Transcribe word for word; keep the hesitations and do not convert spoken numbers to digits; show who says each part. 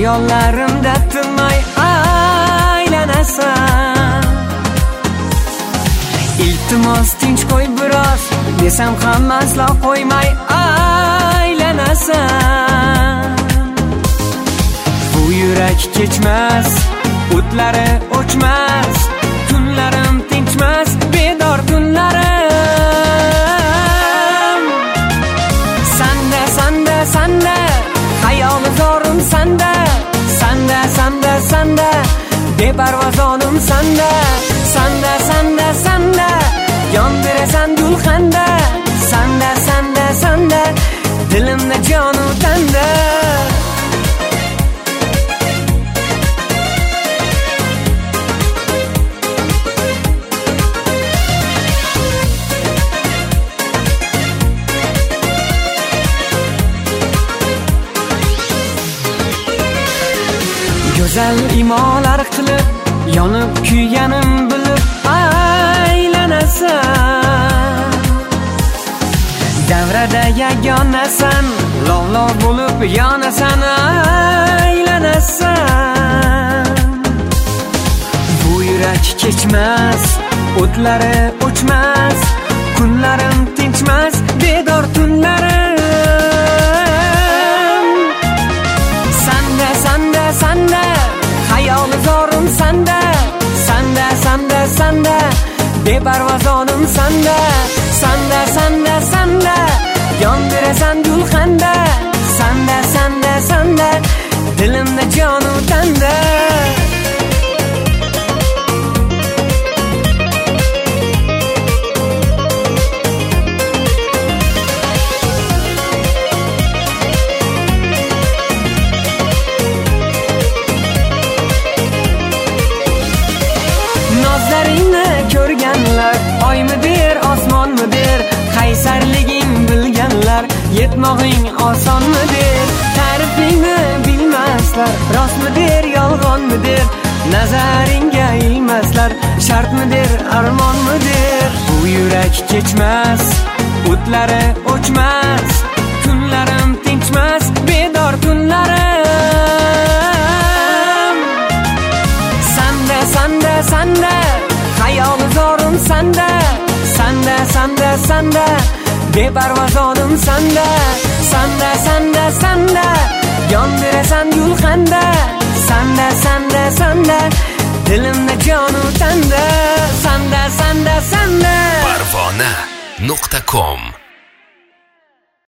Speaker 1: Hayollarimda tinmay aylanasan. Iltimos tinch qo'y biroz desam ham aslo qo'ymay aylanasan. Bu yurak kechmas, o'tlari o'chmas, kunlarim tinchmas, bedor tunlarim. Sanda sanda sanda hayol zorim sanda, sanda sanda sanda beparvozonim sanda, sanda sanda sanda yondirasan gulxanda, sanda sanda sanda dilimda jonu tanda. Go'zal imolar qilib, yonib kuyganim bilib aylanasan. Davrada yagonasan, lov-lov bo'lib yonasan, aylanasan. Bu yurak kechmas, o'tlari o'chmas, kunlarim tinchmas, bedor tunlarim. Sanda sanda sanda hayol zorim sanda, sanda sanda sanda beparvozonim sanda, sanda sanda sanda yondirasan gulxanda, sanda sanda sanda dilimda jonu tanda. Nozlaringni ko'rganlar, oymidir, osmonmidir, qaysarliging bilganlar, yetmog'ing osonmidir. Ta'rifingni bilmaslar, rostmidir, yolg'onmidir, nazaringga ilmaslar, shartmidir, armonmidir. Bu yurak kechmas, o'tlari o'chmas, kunlarim tinchmas, bedor tunlarim. Sanda sanda sanda hayol zorim sanda, sanda sanda sanda beparvozonim sanda, sanda sanda sanda yondirasan gulxanda, sanda sanda sanda dilimda jonu tanda, sanda sanda sanda
Speaker 2: parvona nuqta com